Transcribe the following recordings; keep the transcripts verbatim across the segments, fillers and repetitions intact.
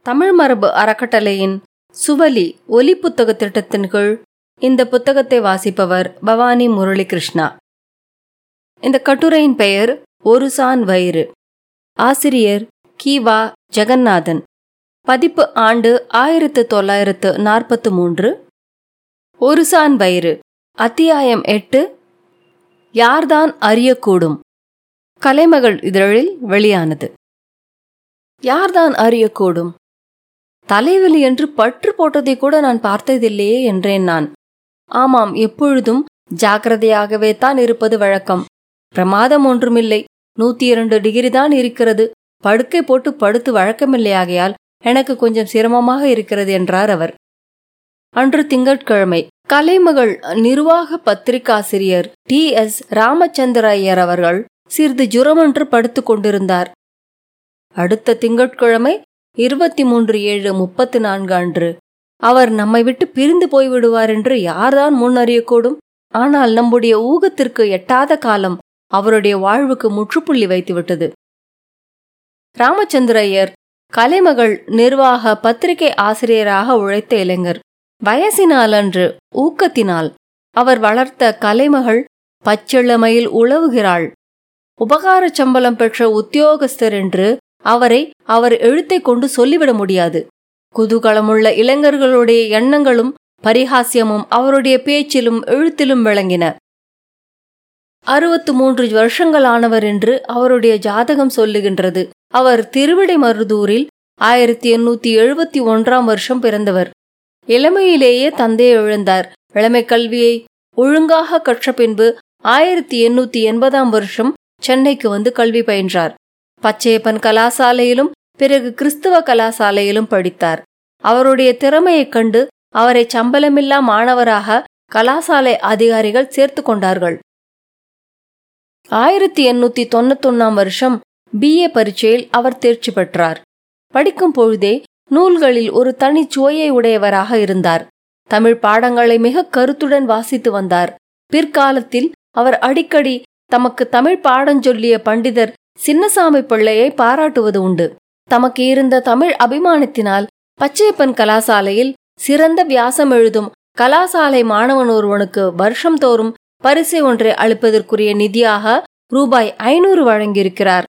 தமிழ் மரபு அறக்கட்டளையின் சுவலி ஒலி புத்தக திட்டத்தின் கீழ் இந்த புத்தகத்தை வாசிப்பவர் பவானி முரளிகிருஷ்ணா. இந்த கட்டுரையின் பெயர் ஒரு சான் வயிறு. ஆசிரியர் கீவா ஜெகநாதன். பதிப்பு ஆண்டு ஆயிரத்து தொள்ளாயிரத்து நாற்பத்து மூன்று. ஒரு சான் வயிறு. அத்தியாயம் எட்டு. யார்தான் அறியக்கூடும். கலைமகள் இதழில் வெளியானது. யார்தான் அறியக்கூடும்? தலைவலி என்று பற்று போட்டதை கூட நான் பார்த்ததில்லையே என்றேன் நான். ஆமாம், எப்பொழுதும் ஜாக்கிரதையாகவே தான் இருப்பது வழக்கம். பிரமாதம் ஒன்றுமில்லை. நூத்தி இரண்டு டிகிரி தான் இருக்கிறது. படுக்கை போட்டு படுத்து வழக்கமில்லையாகையால் எனக்கு கொஞ்சம் சிரமமாக இருக்கிறது என்றார் அவர். அன்று திங்கட்கிழமை. கலைமகள் நிர்வாக பத்திரிகாசிரியர் டி எஸ் ராமச்சந்திர ஐயர் அவர்கள் சிறிது ஜுரமொன்று படுத்து கொண்டிருந்தார். அடுத்த திங்கட்கிழமை இருபத்தி மூன்று ஏழு முப்பத்தி நான்கு அன்று அவர் நம்மை விட்டு பிரிந்து போய்விடுவார் என்று யார்தான் முன் அறியக்கூடும்? ஆனால் நம்முடைய ஊகத்திற்கு எட்டாத காலம் அவருடைய வாழ்வுக்கு முற்றுப்புள்ளி வைத்துவிட்டது. ராமச்சந்திர ஐயர் கலைமகள் நிர்வாக பத்திரிகை ஆசிரியராக உழைத்த இளைஞர். வயசினால் அன்று ஊக்கத்தினால் அவர் வளர்த்த கலைமகள் பச்சிளமையில் உழவுகிறாள். உபகார சம்பளம் பெற்ற உத்தியோகஸ்தர் என்று அவரை அவர் எழுத்தை கொண்டு சொல்லிவிட முடியாது. குதூகலமுள்ள இளைஞர்களுடைய எண்ணங்களும் பரிகாசியமும் அவருடைய பேச்சிலும் எழுத்திலும் விளங்கின. அறுபத்து மூன்று வருஷங்களானவர் என்று அவருடைய ஜாதகம் சொல்லுகின்றது. அவர் திருவிடைமருதூரில் ஆயிரத்தி எண்ணூத்தி எழுபத்தி ஒன்றாம் வருஷம் பிறந்தவர். இளமையிலேயே தந்தையை இழந்தார். இளமை கல்வியை ஒழுங்காக கற்ற பின்பு ஆயிரத்தி எண்ணூத்தி எண்பதாம் வருஷம் சென்னைக்கு வந்து கல்வி பயின்றார். பச்சையப்பன் கலாசாலையிலும் பிறகு கிறிஸ்துவ கலாசாலையிலும் படித்தார். அவருடைய திறமையைக் கண்டு அவரை சம்பளமில்லா மாணவராக கலாசாலை அதிகாரிகள் சேர்த்து கொண்டார்கள். ஆயிரத்தி எண்ணூத்தி தொண்ணூத்தி ஒன்னாம் வருஷம் பி ஏ பரீட்சையில் அவர் தேர்ச்சி பெற்றார். படிக்கும் பொழுதே நூல்களில் ஒரு தனி சுவையை உடையவராக இருந்தார். தமிழ் பாடங்களை மிக கருத்துடன் வாசித்து வந்தார். பிற்காலத்தில் அவர் அடிக்கடி தமக்கு தமிழ் பாடஞ்சொல்லிய பண்டிதர் சின்னசாமி பிள்ளையை பாராட்டுவது உண்டு. தமக்கு இருந்த தமிழ் அபிமானத்தினால் பச்சையப்பன் கலாசாலையில் சிறந்த வியாசம் எழுதும் கலாசாலை மாணவன் ஒருவனுக்கு வருஷம் தோறும் பரிசை ஒன்றை அளிப்பதற்குரிய நிதியாக ரூபாய் ஐநூறு வழங்கியிருக்கிறார்.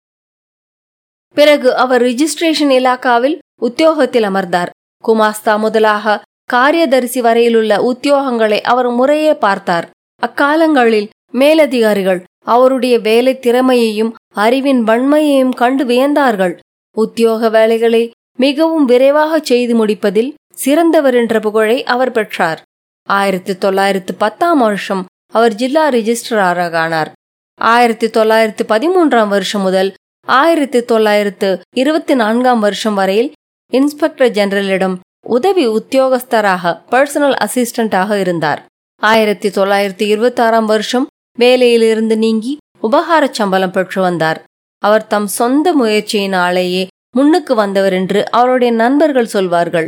பிறகு அவர் ரிஜிஸ்ட்ரேஷன் இலாக்காவில் உத்தியோகத்தில் அமர்ந்தார். குமாஸ்தா முதலாக காரியதரிசி வரையிலுள்ள உத்தியோகங்களை அவர் முறையே பார்த்தார். அக்காலங்களில் மேலதிகாரிகள் அவருடைய வேலை திறமையையும் அறிவின் வன்மையையும் கண்டு வியந்தார்கள். உத்தியோக வேலைகளை மிகவும் விரைவாக செய்து முடிப்பதில் சிறந்தவர் என்ற புகழை அவர் பெற்றார். ஆயிரத்தி தொள்ளாயிரத்து பத்தாம் வருஷம் அவர் ஜில்லா ரிஜிஸ்ட்ராராக ஆனார். ஆயிரத்தி தொள்ளாயிரத்து பதிமூன்றாம் வருஷம் முதல் ஆயிரத்தி தொள்ளாயிரத்து இருபத்தி நான்காம் வருஷம் வரையில் இன்ஸ்பெக்டர் ஜெனரலிடம் உதவி உத்தியோகஸ்தராக பர்சனல் அசிஸ்டண்டாக இருந்தார். ஆயிரத்தி தொள்ளாயிரத்தி இருபத்தி ஆறாம் வருஷம் வேலையிலிருந்து நீங்கி உபகார சம்பளம் பெற்று வந்தார். அவர் தம் சொந்த முயற்சியினாலேயே முன்னுக்கு வந்தவர் என்று அவருடைய நண்பர்கள் சொல்வார்கள்.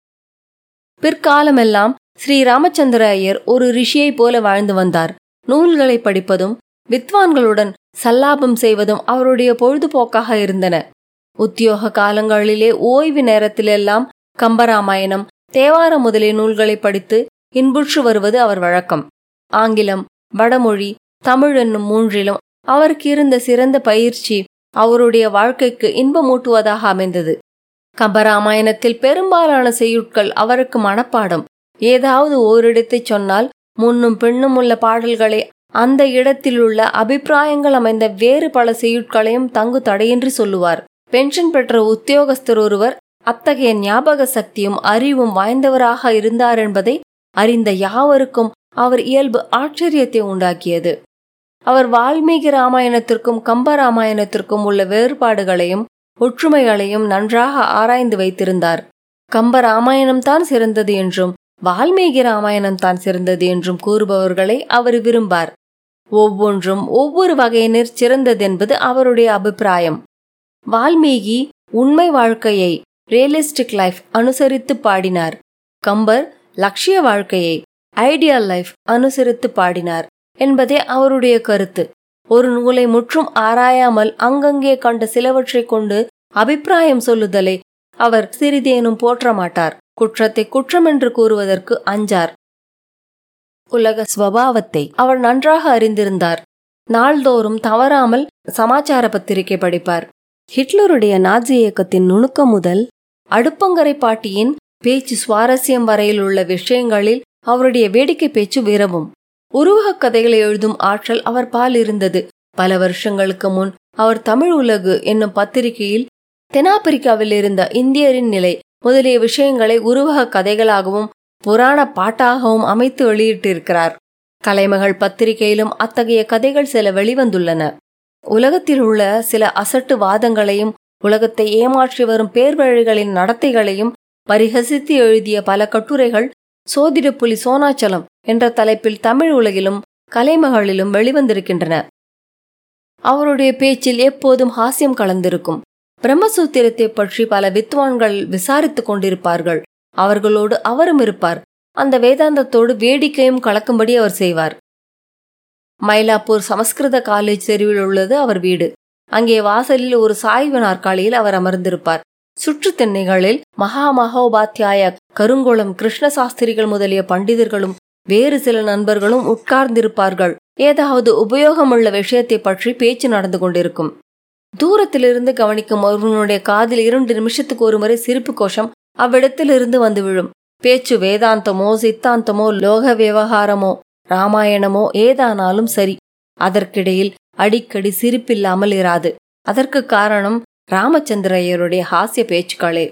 பிற்காலமெல்லாம் ஸ்ரீ ராமச்சந்திர ஐயர் ஒரு ரிஷியை போல வாழ்ந்து வந்தார். நூல்களை படிப்பதும் வித்வான்களுடன் சல்லாபம் செய்வதும் அவருடைய பொழுதுபோக்காக இருந்தன. உத்தியோக காலங்களிலே ஓய்வு நேரத்திலெல்லாம் கம்பராமாயணம், தேவாரம் முதலிய நூல்களை படித்து இன்புற்று வருவது அவர் வழக்கம். ஆங்கிலம், வடமொழி, தமிழ் என்னும் மூன்றிலும் அவருக்கு இருந்த சிறந்த பயிற்சி அவருடைய வாழ்க்கைக்கு இன்பமூட்டுவதாக அமைந்தது. கம்பராமாயணத்தில் பெரும்பாலான செய்யுட்கள் அவருக்கு மனப்பாடம். ஏதாவது ஓரிடத்தை சொன்னால் முன்னும் பின்னும் உள்ள பாடல்களை, அந்த இடத்திலுள்ள அபிப்பிராயங்கள் அமைந்த வேறு பல செய்யுட்களையும் தங்கு தடையின்றி சொல்லுவார். பென்ஷன் பெற்ற உத்தியோகஸ்தர் ஒருவர் அத்தகைய ஞாபக சக்தியும் அறிவும் வாய்ந்தவராக இருந்தார் என்பதை அறிந்த யாவருக்கும் அவர் இயல்பு ஆச்சரியத்தை உண்டாக்கியது. அவர் வால்மீகி ராமாயணத்திற்கும் கம்பராமாயணத்திற்கும் உள்ள வேறுபாடுகளையும் ஒற்றுமைகளையும் நன்றாக ஆராய்ந்து வைத்திருந்தார். கம்பராமாயணம் தான் சிறந்தது என்றும் வால்மீகி ராமாயணம் தான் சிறந்தது என்றும் கூறுபவர்களை அவர் விரும்பார். ஒவ்வொன்றும் ஒவ்வொரு வகையினர் சிறந்ததென்பது அவருடைய அபிப்பிராயம். வால்மீகி உண்மை வாழ்க்கையை, ரியலிஸ்டிக் லைஃப் அனுசரித்து பாடினார். கம்பர் லட்சிய வாழ்க்கையை, ஐடியல் லைஃப் அனுசரித்து பாடினார் என்பதே அவருடைய கருத்து. ஒரு நூலை முற்றும் ஆராயாமல் அங்கங்கே கண்ட சிலவற்றை கொண்டு அபிப்பிராயம் சொல்லுதலை அவர் சிறிதேனும் போற்ற மாட்டார். குற்றத்தை குற்றம் என்று கூறுவதற்கு அஞ்சார். உலக ஸ்வபாவத்தை அவர் நன்றாக அறிந்திருந்தார். நாள்தோறும் தவறாமல் சமாச்சார பத்திரிகை படிப்பார். ஹிட்லருடைய நாஜி இயக்கத்தின் நுணுக்கம் முதல் அடுப்பங்கரை பாட்டியின் பேச்சு சுவாரஸ்யம் வரையில் உள்ள விஷயங்களில் அவருடைய வேடிக்கை பேச்சு விரவும். உருவகக் கதைகளை எழுதும் ஆற்றல் அவர் பால் இருந்தது. பல வருஷங்களுக்கு முன் அவர் தமிழ் உலகு என்னும் பத்திரிகையில் தென்னாப்பிரிக்காவில் இருந்த இந்தியரின் நிலை முதலிய விஷயங்களை உருவக கதைகளாகவும் புராண பாட்டாகவும் அமைத்து வெளியிட்டிருக்கிறார். கலைமகள் பத்திரிகையிலும் அத்தகைய கதைகள் சில வெளிவந்துள்ளன. உலகத்தில் உள்ள சில அசட்டு வாதங்களையும் உலகத்தை ஏமாற்றி வரும் பேர்வழிகளின் நடத்தைகளையும் பரிகசித்து எழுதிய பல கட்டுரைகள் சோதிட புலி சோனாச்சலம் என்ற தலைப்பில் தமிழ் உலகிலும் கலைமகளிலும் வெளிவந்திருக்கின்றன. அவருடைய பேச்சில் எப்போதும் ஹாஸ்யம் கலந்திருக்கும். பிரம்மசூத்திரத்தை பற்றி பல வித்வான்கள் விசாரித்துக் கொண்டிருப்பார்கள். அவர்களோடு அவரும் இருப்பார். அந்த வேதாந்தத்தோடு வேடிக்கையும் கலக்கும்படி அவர் செய்வார். மயிலாப்பூர் சமஸ்கிருத காலேஜ் தெருவில் உள்ளது அவர் வீடு. அங்கே வாசலில் ஒரு சாய்வு நாற்காலியில் அவர் அமர்ந்திருப்பார். சுற்று திண்ணைகளில் மகா மகோபாத்தியாய கருங்குளம் கிருஷ்ணசாஸ்திரிகள் முதலிய பண்டிதர்களும் வேறு சில நண்பர்களும் உட்கார்ந்திருப்பார்கள். ஏதாவது உபயோகமுள்ள விஷயத்தை பற்றி பேச்சு நடந்து கொண்டிருக்கும். தூரத்திலிருந்து கவனிக்கும் ஒருவனுடைய காதில் இரண்டு நிமிஷத்துக்கு ஒருமுறை சிரிப்பு கோஷம் அவ்விடத்திலிருந்து வந்து விழும். பேச்சு வேதாந்தமோ சித்தாந்தமோ லோக விவகாரமோ ராமாயணமோ ஏதானாலும் சரி, அதற்கிடையில் அடிக்கடி சிரிப்பில்லாமல் இராது. அதற்கு காரணம் ராமச்சந்திரையருடைய ஹாஸ்ய பேச்சுக்களே.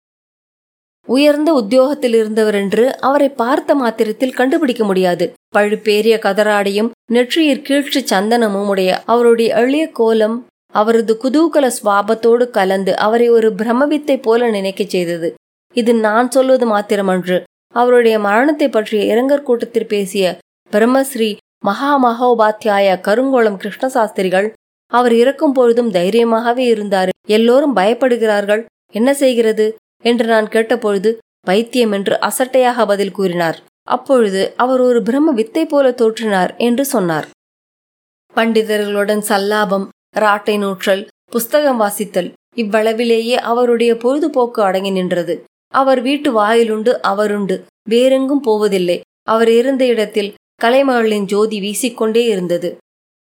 உயர்ந்த உத்தியோகத்தில் இருந்தவர் என்று அவரை பார்த்த மாத்திரத்தில் கண்டுபிடிக்க முடியாது. பழுப்பேறிய கதராடியும் நெற்றியிற் கீழ்ச்சி சந்தனமும் உடைய அவருடைய எளிய கோலம் அவரது குதூகல சுவாபத்தோடு கலந்து அவரை ஒரு பிரம்மவித்தை போல நினைக்க செய்தது. இது நான் சொல்வது மாத்திரமன்று. அவருடைய மரணத்தை பற்றிய இரங்கற் கூட்டத்தில் பேசிய பிரம்மஸ்ரீ மகா மகோபாத்தியாய கருங்கோளம் கிருஷ்ணசாஸ்திரிகள், அவர் இறக்கும் பொழுதும் தைரியமாகவே இருந்தார், எல்லோரும் பயப்படுகிறார்கள், என்ன செய்கிறது என்று நான் கேட்டபொழுது பைத்தியம் என்று அசட்டையாக பதில் கூறினார். அப்பொழுது அவர் ஒரு பிரம்ம வித்தை போல தோற்றினார் என்று சொன்னார். பண்டிதர்களுடன் சல்லாபம், ராட்டை நூற்றல், புஸ்தகம் வாசித்தல் இவ்வளவிலேயே அவருடைய பொழுதுபோக்கு அடங்கி நின்றது. அவர் வீட்டு வாயிலுண்டு அவருண்டு, வேறெங்கும் போவதில்லை. அவர் இருந்த இடத்தில் கலைமகளின் ஜோதி வீசிக்கொண்டே இருந்தது.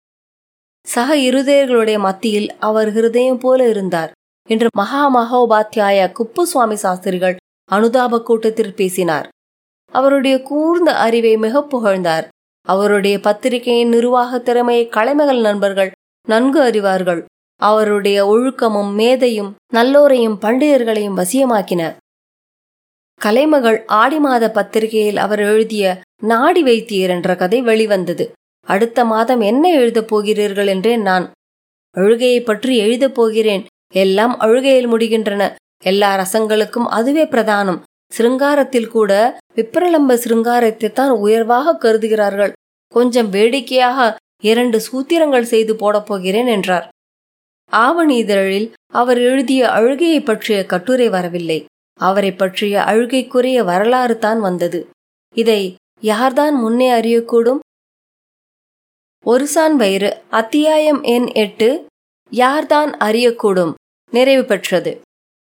சக இருதயர்களுடைய மத்தியில் அவர் ஹிருதயம் போல இருந்தார் என்று மகா மகோபாத்தியாய குப்புசுவாமி சாஸ்திரிகள் அனுதாப கூட்டத்தில் பேசினார். அவருடைய கூர்ந்த அறிவை மிக புகழ்ந்தார். அவருடைய பத்திரிகையின் நிர்வாக திறமையை கலைமகள் நண்பர்கள் நன்கு அறிவார்கள். அவருடைய ஒழுக்கமும் மேதையும் நல்லோரையும் பண்டிதர்களையும் வசியமாக்கின. கலைமகள் ஆடி மாத பத்திரிகையில் அவர் எழுதிய நாடி வைத்தியர் என்ற கதை வெளிவந்தது. அடுத்த மாதம் என்ன எழுதப் போகிறீர்கள் என்றேன் நான். அழுகையை பற்றி எழுதப் போகிறேன். எல்லாம் அழுகையில் முடிகின்றன. எல்லா ரசங்களுக்கும் அதுவே பிரதானம். சிருங்காரத்தில் கூட விப்ரலம்ப சிருங்காரத்தை தான் உயர்வாக கருதுகிறார்கள். கொஞ்சம் வேடிக்கையாக இரண்டு சூத்திரங்கள் செய்து போடப் போகிறேன் என்றார். ஆவணி இதழில் அவர் எழுதிய அழுகையை பற்றிய கட்டுரை வரவில்லை. அவரை பற்றிய அழுகைக்குரிய வரலாறு தான் வந்தது. இதை யார்தான் முன்னே அறியக்கூடும்? ஒருசான் வயிறு அத்தியாயம் எண் எட்டு யார்தான் அறியக்கூடும் நிறைவு பெற்றது.